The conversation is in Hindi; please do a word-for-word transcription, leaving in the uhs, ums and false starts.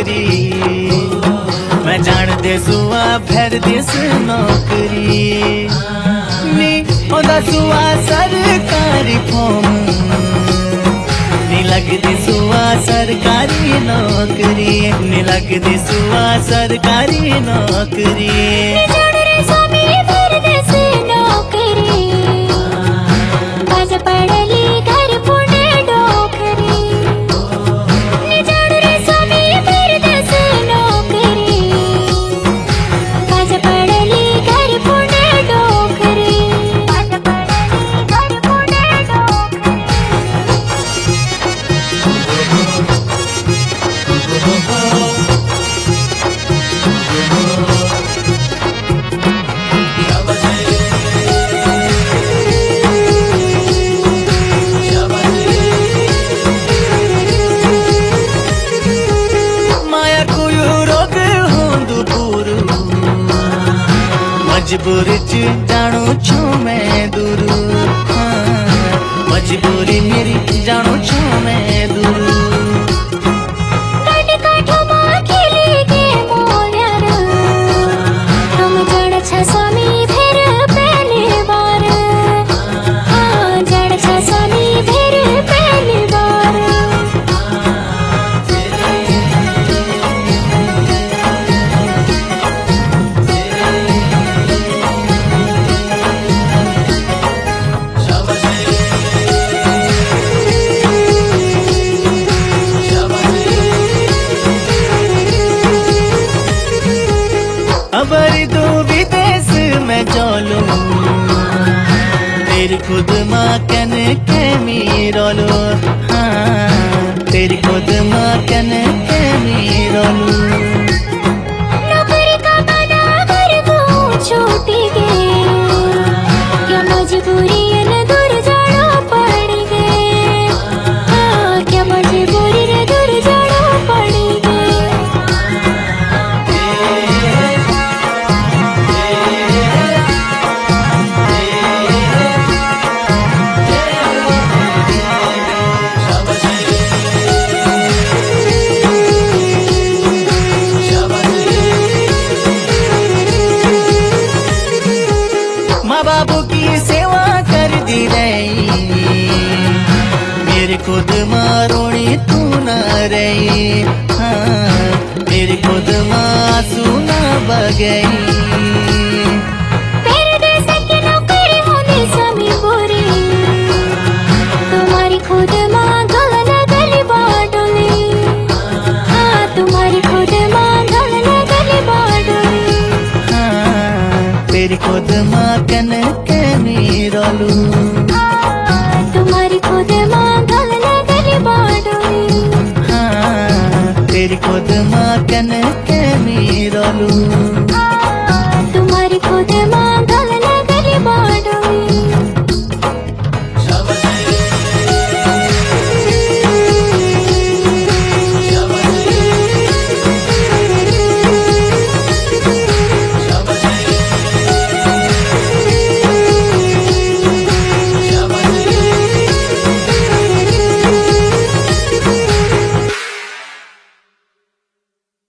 नौकरी मैं जान दे सुआ फिर दिस नौकरी नी ओदा सुआ सरकारी फॉर्म नी लगदी सुआ सरकारी नौकरी नी लगदी सुआ सरकारी नौकरी मजबूरी च जानो छू मैं दूर मजबूरी मेरी जानो छू मैं दूर अबरी दो विदेश में चलो तेरी खुद माँ कन के मीरोलो हाँ तेरी खुद माँ कन के मीरोलो नौकरी का बना कर तू छूटी गई क्या मजबूरी न दूर जाना पड़ गए हाँ क्या मजबूरी न दूर जाना पड़ गए माँ बाबू की सेवा कर दी रही मेरे खुद माँ रोनी तू न रही हाँ मेरे खुद माँ सुना बगई तुम्हारी खुद माँ गल गली बाटोली हाँ तुम्हारी खुद माँ गल गली बाटोली हाँ तेरी खुद माँ कन के मीरोलू तुम्हारी खुद माँ गल गली बाटोली हाँ तेरी खुद माँ कन के मीरोलू।